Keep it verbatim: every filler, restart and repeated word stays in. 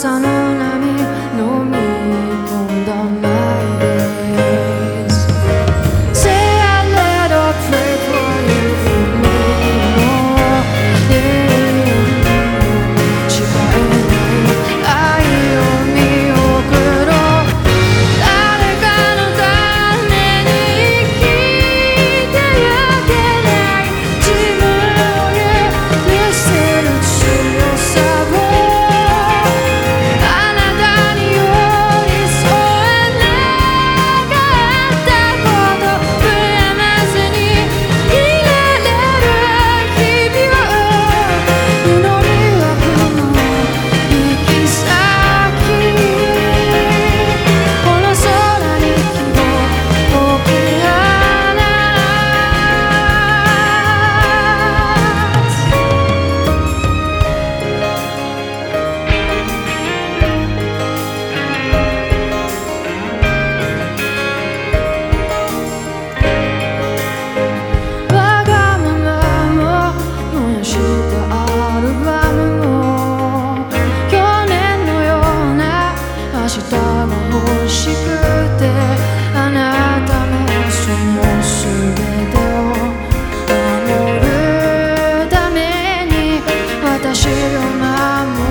朝の波飲み込んだマイデイズ Say a little prayer for you and me 違えない愛を見送ろう誰かのために生きてゆけない自分を許せる強さをあなたに寄り添えなかったこと悔やまずにいられる日々を祈りはこの行き先この空に希望を送り放わがままも燃やしたアルバムも去年のような明日が欲しくてあなたのその全てを守るために私を守